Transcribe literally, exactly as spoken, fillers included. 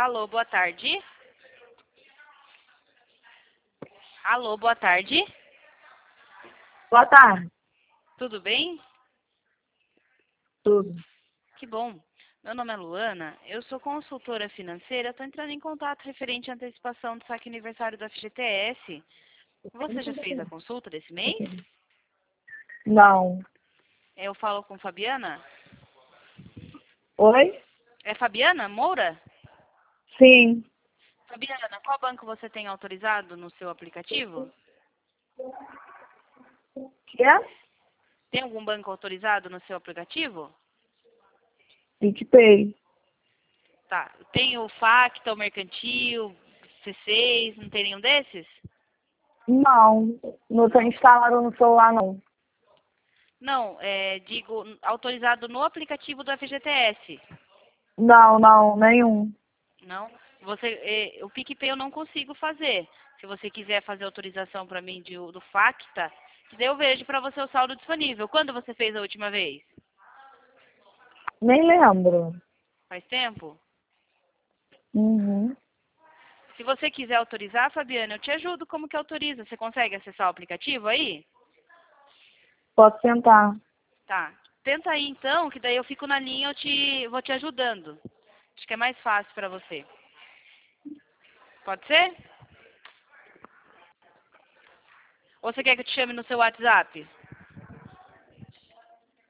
Alô, boa tarde. Alô, boa tarde. Boa tarde. Tudo bem? Tudo. Que bom. Meu nome é Luana, eu sou consultora financeira, estou entrando em contato referente à antecipação do saque aniversário do F G T S. Você já fez a consulta desse mês? Não. Eu falo com Fabiana? Oi? É Fabiana Moura? Sim. Fabiana, qual banco você tem autorizado no seu aplicativo? Que é? Tem algum banco autorizado no seu aplicativo? PicPay. Tá. Tem o Facta, o Mercantil, C seis, não tem nenhum desses? Não. Não tem instalado no celular, não. Não, é, digo, autorizado no aplicativo do F G T S. Não, não, nenhum. Não? Você, é, o PicPay eu não consigo fazer. Se você quiser fazer autorização para mim de, do Facta, que daí eu vejo para você o saldo disponível. Quando você fez a última vez? Nem lembro. Faz tempo? Uhum. Se você quiser autorizar, Fabiana, eu te ajudo. Como que autoriza? Você consegue acessar o aplicativo aí? Posso tentar. Tá. Tenta aí então, que daí eu fico na linha, eu te vou te ajudando. Acho que é mais fácil para você. Pode ser? Ou você quer que eu te chame no seu WhatsApp?